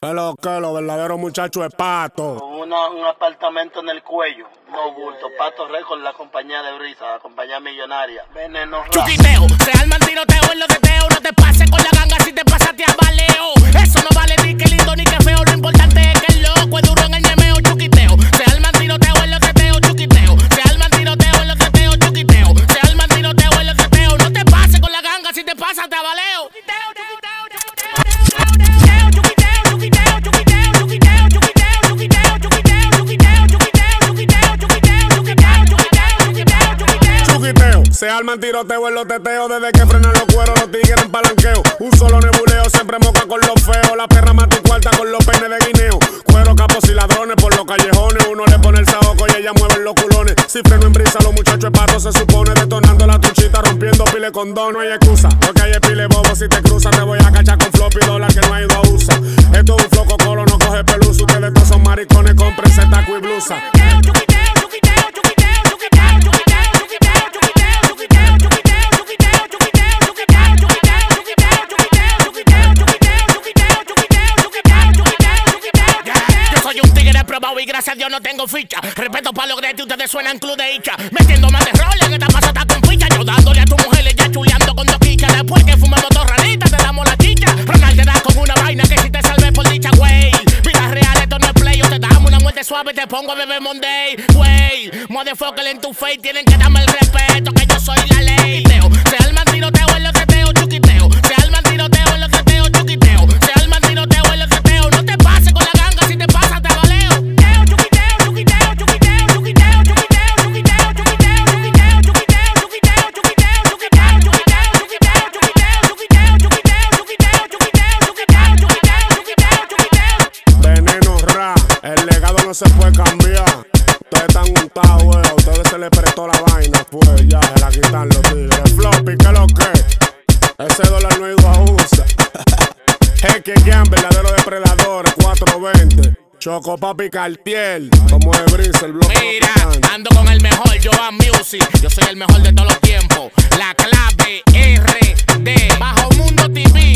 Pero que los verdaderos muchachos es Pato. Con un apartamento en el cuello, no bulto. Pato Record, la compañía de brisa, la compañía millonaria. Veneno rap. Chuquiteo, se arma el tiroteo en los teteos. No te pases con la ganga si te pasaste a baleo. Eso no vale ni que lindo ni que feo. Lo importante es que el loco es duro en el ñemeo. Chuquiteo, se arma el tiroteo en los teteos. Chuquiteo, se arma el tiroteo en los teteos. Chuquiteo, se arma el tiroteo en los teteos. No te pases con la ganga si te pasaste a baleo. Se arman tiroteo en los teteos. Desde que frenan los cueros, los tigres en palanqueo. Un solo nebuleo, siempre moca con los feos. La perra mata y cuarta con los peines de guineo. Cuero, capos y ladrones por los callejones. Uno le pone el saoco y ella mueve los culones. Si freno en brisa, los muchachos es Pato, se supone. Detonando la truchita, rompiendo pile con dos. No hay excusa, porque hay pile bobo. Si te cruza, te voy a cachar con floppy dólar que no ha ido a USA. Esto es un floco colo, no coge pelusa. Ustedes todos son maricones, cómprense taco y blusa. Y gracias a Dios no tengo ficha. Respeto para los gretos, ustedes suenan club de hincha. Metiendo más de roles, que esta pasa está con ficha. Yo dándole a tu mujer, ya chuleando con dos quichas. Después que fumamos dos ranitas, te damos la chicha. Ronald te da con una vaina que si te salve por dicha, güey. Vida real, esto no es play. Yo te damos una muerte suave y te pongo a beber Monday, güey. Motherfucker en tu face, tienen que darme el respeto, que yo soy la ley. Se arma el tiroteo en los teteos, chuquiteo. Se arma el tiroteo en los teteos, chuquiteo. Se arma el tiroteo en los teteos. No te pases con la ganga si te pasas, te baleo. El legado no se puede cambiar. Ustedes están untados, güey. A ustedes se les prestó la vaina, pues ya se la quitan los tigres. Floppy, ¿qué es lo que? Ese dólar no ha ido a USA. Jeque-Gian, verdadero depredador, 420. Choco Papi Cartier, como es Brisa, el bloque. Mira, ando con el mejor, Joan Music. Yo soy el mejor de todos los tiempos. La clave RD, Bajo Mundo TV.